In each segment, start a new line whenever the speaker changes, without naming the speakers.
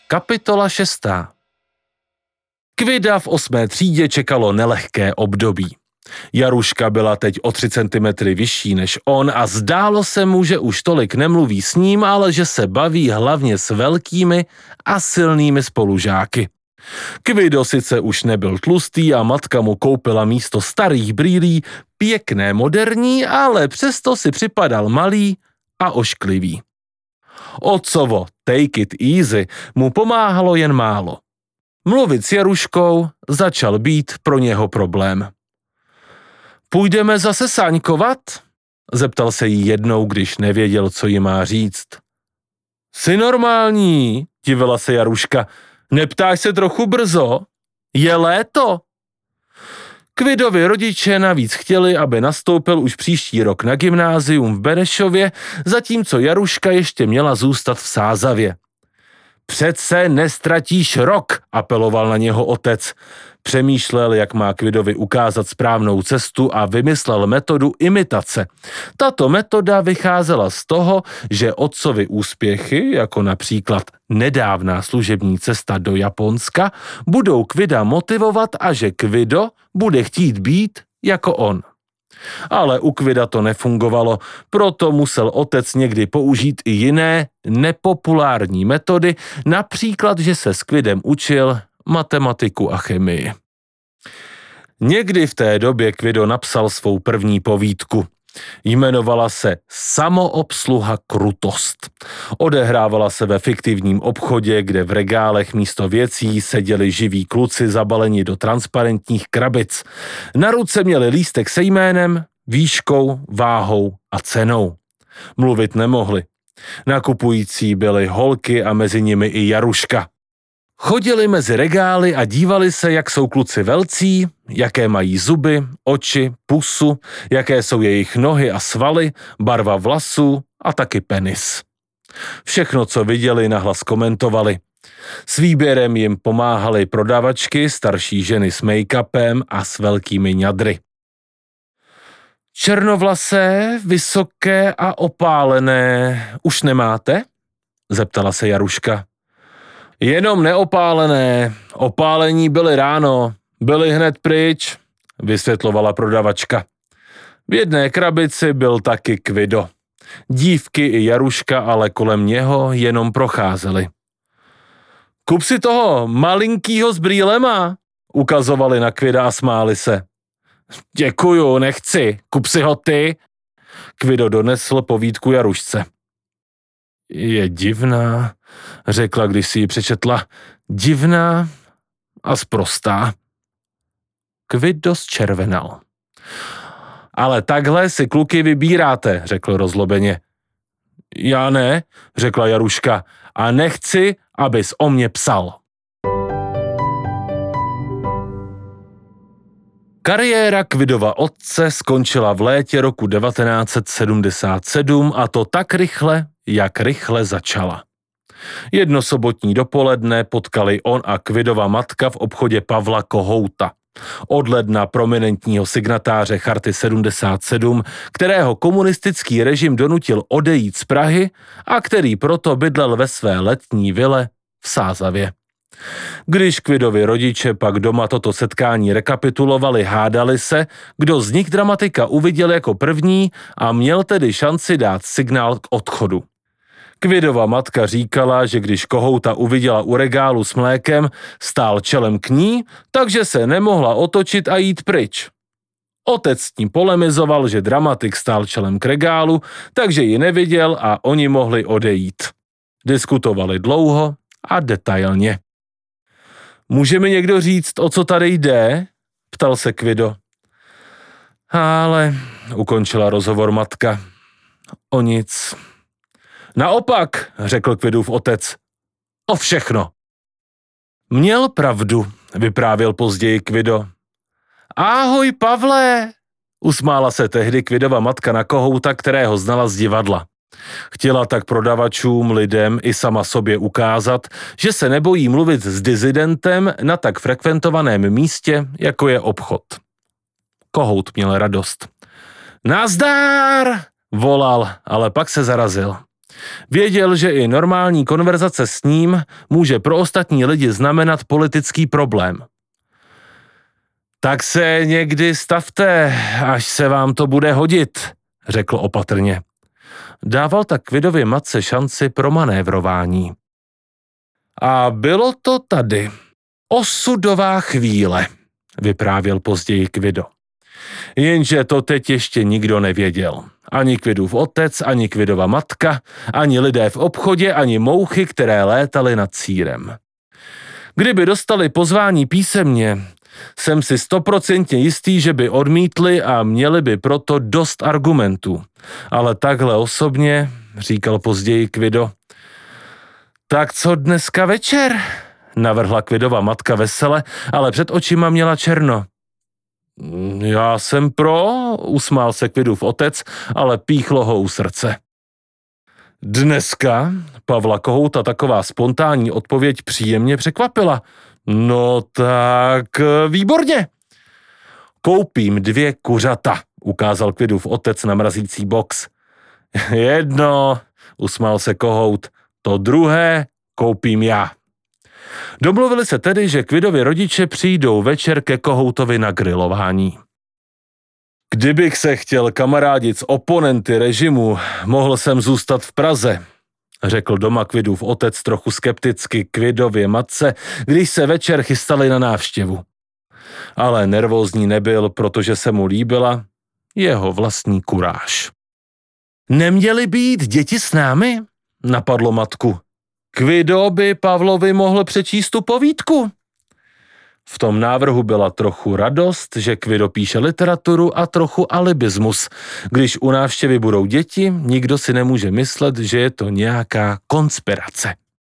Kapitola 6. Kvida v 8. třídě čekalo nelehké období. Jaruška byla teď o 3 cm vyšší než on a zdálo se mu, že už tolik nemluví s ním, ale že se baví hlavně s velkými a silnými spolužáky. Kvido sice už nebyl tlustý a matka mu koupila místo starých brýlí pěkné moderní, ale přesto si připadal malý a ošklivý. Otcovo take it easy mu pomáhalo jen málo. Mluvit s Jaruškou začal být pro něho problém. Půjdeme zase sáňkovat? Zeptal se jí jednou, když nevěděl, co jí má říct. Jsi normální, divila se Jaruška. Neptáš se trochu brzo? Je léto? Kvidovi rodiče navíc chtěli, aby nastoupil už příští rok na gymnázium v Benešově, zatímco Jaruška ještě měla zůstat v Sázavě. Přece nestratíš rok, apeloval na něho otec. Přemýšlel, jak má Kvidovi ukázat správnou cestu a vymyslel metodu imitace. Tato metoda vycházela z toho, že otcovi úspěchy, jako například nedávná služební cesta do Japonska, budou Kvida motivovat a že Kvido bude chtít být jako on. Ale u Kvida to nefungovalo, proto musel otec někdy použít i jiné nepopulární metody, například, že se s Kvidem učil matematiku a chemii. Někdy v té době Kvido napsal svou první povídku. Jmenovala se Samoobsluha krutost. Odehrávala se ve fiktivním obchodě, kde v regálech místo věcí seděli živí kluci zabaleni do transparentních krabic. Na ruce měli lístek se jménem, výškou, váhou a cenou. Mluvit nemohli. Nakupující byly holky a mezi nimi i Jaruška. Chodili mezi regály a dívali se, jak jsou kluci velcí, jaké mají zuby, oči, pusu, jaké jsou jejich nohy a svaly, barva vlasů a taky penis. Všechno, co viděli, nahlas komentovali. S výběrem jim pomáhaly prodavačky, starší ženy s make-upem a s velkými ňadry. Černovlasé, vysoké a opálené už nemáte? Zeptala se Jaruška. Jenom neopálené, opálení byly ráno, byly hned pryč, vysvětlovala prodavačka. V jedné krabici byl taky Kvido. Dívky i Jaruška ale kolem něho jenom procházely. Kup si toho malinkýho s brýlema, ukazovali na Kvida a smáli se. Děkuju, nechci, kup si ho ty. Kvido donesl povídku Jarušce. Je divná, řekla, když si ji přečetla. Divná a sprostá. Kvido zčervenal. Ale takhle si kluky vybíráte, řekl rozlobeně. Já ne, řekla Jaruška, a nechci, abys o mě psal. Kariéra Kvidova otce skončila v létě roku 1977 a to tak rychle, jak rychle začala. Jedno sobotní dopoledne potkali on a Kvidova matka v obchodě Pavla Kohouta. Od ledna prominentního signatáře Charty 77, kterého komunistický režim donutil odejít z Prahy a který proto bydlel ve své letní vile v Sázavě. Když Kvidovi rodiče pak doma toto setkání rekapitulovali, hádali se, kdo z nich dramatika uviděl jako první a měl tedy šanci dát signál k odchodu. Kvidova matka říkala, že když Kohouta uviděla u regálu s mlékem, stál čelem k ní, takže se nemohla otočit a jít pryč. Otec s ní polemizoval, že dramatik stál čelem k regálu, takže ji neviděl a oni mohli odejít. Diskutovali dlouho a detailně. Může mi někdo říct, o co tady jde? Ptal se Kvido. Ale, ukončila rozhovor matka, o nic. Naopak, řekl Kvidův otec, o všechno. Měl pravdu, vyprávěl později Kvido. Ahoj, Pavle, usmála se tehdy Kvidova matka na Kohouta, kterého znala z divadla. Chtěla tak prodavačům, lidem i sama sobě ukázat, že se nebojí mluvit s dizidentem na tak frekventovaném místě, jako je obchod. Kohout měl radost. Nazdár, volal, ale pak se zarazil. Věděl, že i normální konverzace s ním může pro ostatní lidi znamenat politický problém. Tak se někdy stavte, až se vám to bude hodit, řekl opatrně. Dával tak Kvidově matce šanci pro manévrování. A bylo to tady. Osudová chvíle, vyprávěl později Kvido. Jenže to teď ještě nikdo nevěděl. Ani Kvidův otec, ani Kvidova matka, ani lidé v obchodě, ani mouchy, které létaly nad sýrem. Kdyby dostali pozvání písemně, jsem si 100% jistý, že by odmítli a měli by proto dost argumentů. Ale takhle osobně, říkal později Kvido. Tak co dneska večer? Navrhla Kvidova matka vesele, ale před očima měla černo. Já jsem pro, usmál se Kvidův otec, ale píchlo ho u srdce. Dneska Pavla Kohouta taková spontánní odpověď příjemně překvapila. No tak výborně. Koupím 2 kuřata, ukázal Kvidův otec na mrazící box. Jedno, usmál se Kohout, to druhé koupím já. Domluvili se tedy, že Kvidovi rodiče přijdou večer ke Kohoutovi na grilování. Kdybych se chtěl kamarádit s oponenty režimu, mohl jsem zůstat v Praze, řekl doma Kvidův otec trochu skepticky Kvidově matce, když se večer chystali na návštěvu. Ale nervózní nebyl, protože se mu líbila jeho vlastní kuráž. Neměly být děti s námi? Napadlo matku. Kvido by Pavlovi mohl přečíst tu povídku. V tom návrhu byla trochu radost, že Kvido píše literaturu a trochu alibismus. Když u návštěvy budou děti, nikdo si nemůže myslet, že je to nějaká konspirace.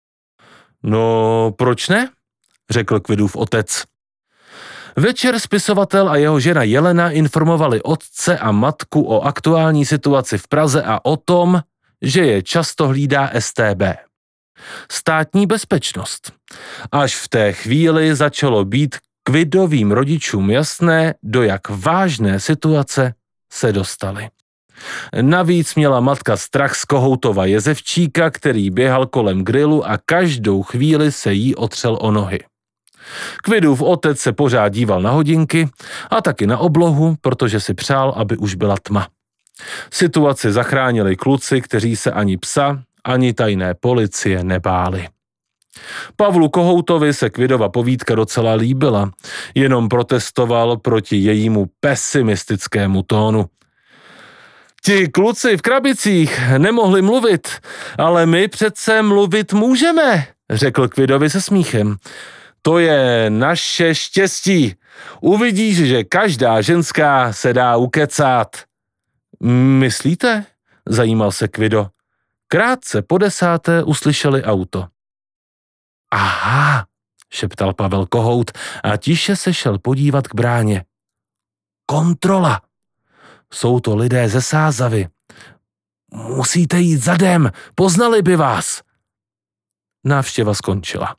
No, proč ne? Řekl Kvidův otec. Večer spisovatel a jeho žena Jelena informovali otce a matku o aktuální situaci v Praze a o tom, že je často hlídá StB. Státní bezpečnost. Až v té chvíli začalo být Kvidovým rodičům jasné, do jak vážné situace se dostali. Navíc měla matka strach z Kohoutova jezevčíka, který běhal kolem grilu a každou chvíli se jí otřel o nohy. Kvidův otec se pořád díval na hodinky a taky na oblohu, protože si přál, aby už byla tma. Situaci zachránili kluci, kteří se ani psa, ani tajné policie nebáli. Pavlu Kohoutovi se Kvidova povídka docela líbila, jenom protestoval proti jejímu pesimistickému tónu. Ti kluci v krabicích nemohli mluvit, ale my přece mluvit můžeme, řekl Kvidovi se smíchem. To je naše štěstí. Uvidíš, že každá ženská se dá ukecat. Myslíte? Zajímal se Kvido. Krátce po 10. uslyšeli auto. Aha, šeptal Pavel Kohout a tiše se šel podívat k bráně. Kontrola. Jsou to lidé ze Sázavy. Musíte jít zadem, poznali by vás. Návštěva skončila.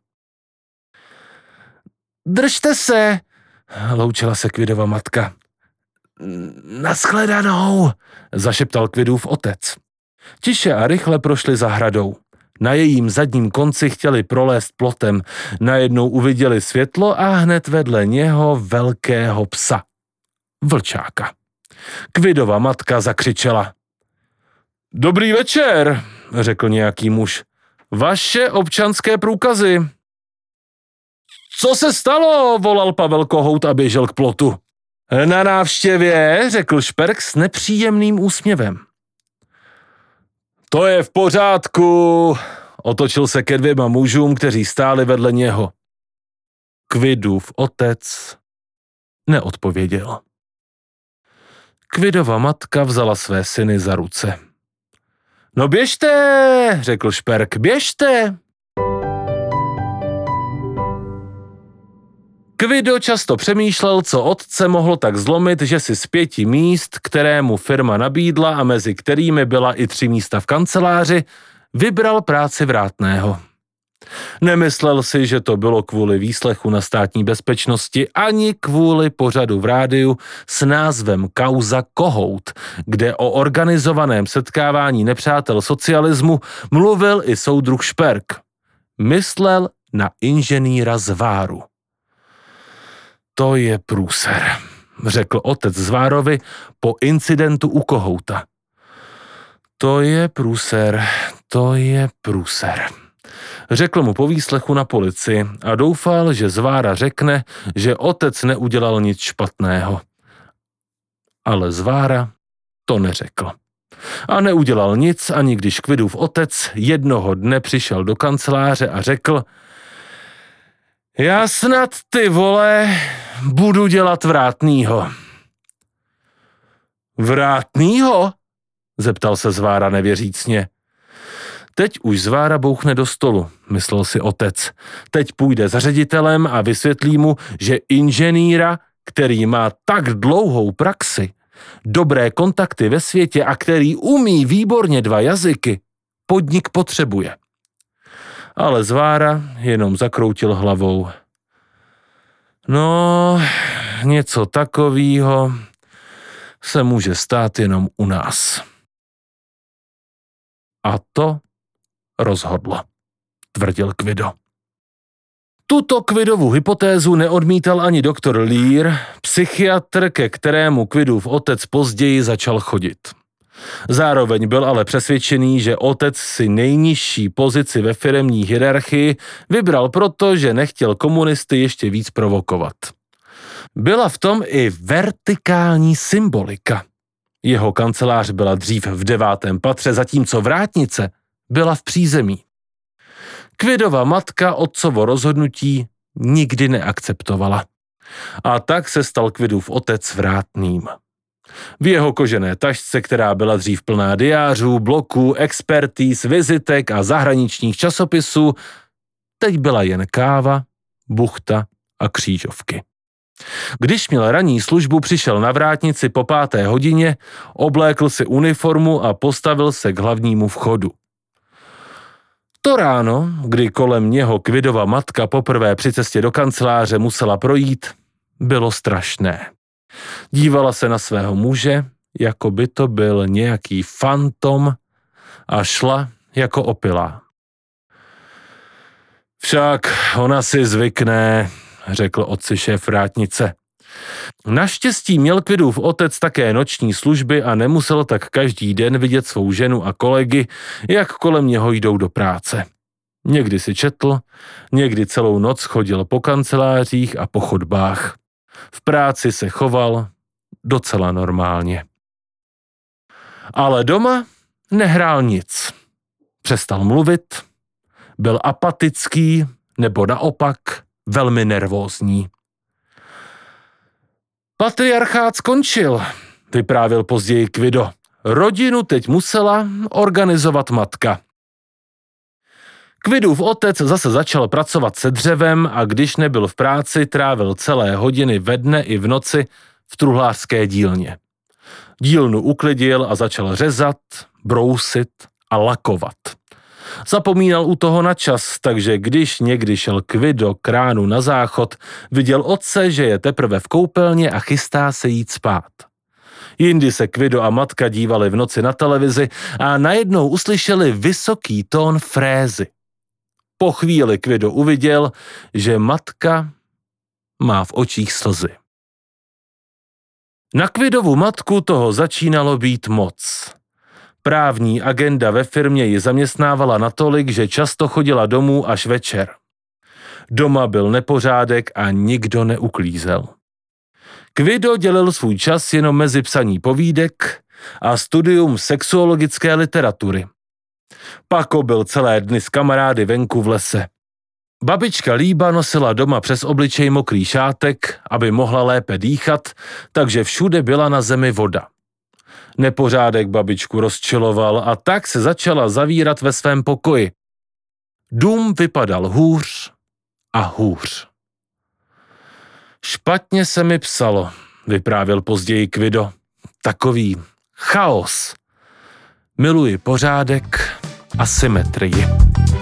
Držte se, loučila se Kvidova matka. Naschledanou, zašeptal Kvidův otec. Tiše a rychle prošli zahradou. Na jejím zadním konci chtěli prolézt plotem. Najednou uviděli světlo a hned vedle něho velkého psa. Vlčáka. Kvidova matka zakřičela. Dobrý večer, řekl nějaký muž. Vaše občanské průkazy. Co se stalo, volal Pavel Kohout a běžel k plotu. Na návštěvě, řekl Šperk s nepříjemným úsměvem. To je v pořádku, otočil se ke 2 mužům, kteří stáli vedle něho. Kvidův otec neodpověděl. Kvidova matka vzala své syny za ruce. No běžte, řekl Šperk, běžte. Kvido často přemýšlel, co otce mohlo tak zlomit, že si z 5 míst, které mu firma nabídla a mezi kterými byla i 3 místa v kanceláři, vybral práci vrátného. Nemyslel si, že to bylo kvůli výslechu na Státní bezpečnosti ani kvůli pořadu v rádiu s názvem Kauza Kohout, kde o organizovaném setkávání nepřátel socialismu mluvil i soudruh Šperk. Myslel na inženýra Zváru. To je průser, řekl otec Zvárovi po incidentu u Kohouta. To je průser. Řekl mu po výslechu na policii a doufal, že Zvára řekne, že otec neudělal nic špatného. Ale Zvára to neřekl. A neudělal nic, ani když Kvidův otec jednoho dne přišel do kanceláře a řekl: já snad, ty vole, budu dělat vrátnýho. Vrátnýho? Zeptal se Zvára nevěřícně. Teď už Zvára bouchne do stolu, myslel si otec. Teď půjde za ředitelem a vysvětlí mu, že inženýra, který má tak dlouhou praxi, dobré kontakty ve světě a který umí výborně 2 jazyky, podnik potřebuje. Ale Zvára jenom zakroutil hlavou. No, něco takového se může stát jenom u nás. A to rozhodlo, tvrdil Kvido. Tuto Kvidovu hypotézu neodmítal ani doktor Lear, psychiatr, ke kterému Kvidův otec později začal chodit. Zároveň byl ale přesvědčený, že otec si nejnižší pozici ve firemní hierarchii vybral proto, že nechtěl komunisty ještě víc provokovat. Byla v tom i vertikální symbolika. Jeho kancelář byla dřív v 9. patře, zatímco vrátnice byla v přízemí. Kvidova matka otcovo rozhodnutí nikdy neakceptovala. A tak se stal Kvidův otec vrátným. V jeho kožené tašce, která byla dřív plná diářů, bloků, expertíz, vizitek a zahraničních časopisů, teď byla jen káva, buchta a křížovky. Když měl ranní službu, přišel na vrátnici po 5. hodině, oblékl si uniformu a postavil se k hlavnímu vchodu. To ráno, kdy kolem něho Kvidova matka poprvé při cestě do kanceláře musela projít, bylo strašné. Dívala se na svého muže, jako by to byl nějaký fantom, a šla jako opilá. Však ona si zvykne, řekl otci šéf vrátnice. Naštěstí měl Kvidův otec také noční služby a nemusel tak každý den vidět svou ženu a kolegy, jak kolem něho jdou do práce. Někdy si četl, někdy celou noc chodil po kancelářích a po chodbách. V práci se choval docela normálně. Ale doma nehrál nic. Přestal mluvit, byl apatický nebo naopak velmi nervózní. Patriarchát skončil, vyprávěl později Kvido. Rodinu teď musela organizovat matka. Kvidův otec zase začal pracovat se dřevem a když nebyl v práci, trávil celé hodiny ve dne i v noci v truhlářské dílně. Dílnu uklidil a začal řezat, brousit a lakovat. Zapomínal u toho na čas, takže když někdy šel Kvido k ránu na záchod, viděl otce, že je teprve v koupelně a chystá se jít spát. Jindy se Kvido a matka dívali v noci na televizi a najednou uslyšeli vysoký tón frézy. Po chvíli Kvido uviděl, že matka má v očích slzy. Na Kvidovu matku toho začínalo být moc. Právní agenda ve firmě ji zaměstnávala natolik, že často chodila domů až večer. Doma byl nepořádek a nikdo neuklízel. Kvido dělil svůj čas jenom mezi psaní povídek a studium sexuologické literatury. Pako byl celé dny s kamarády venku v lese. Babička Líba nosila doma přes obličej mokrý šátek, aby mohla lépe dýchat, takže všude byla na zemi voda. Nepořádek babičku rozčiloval a tak se začala zavírat ve svém pokoji. Dům vypadal hůř a hůř. Špatně se mi psalo, vyprávěl později Kvido. Takový chaos. Miluji pořádek a symetrii.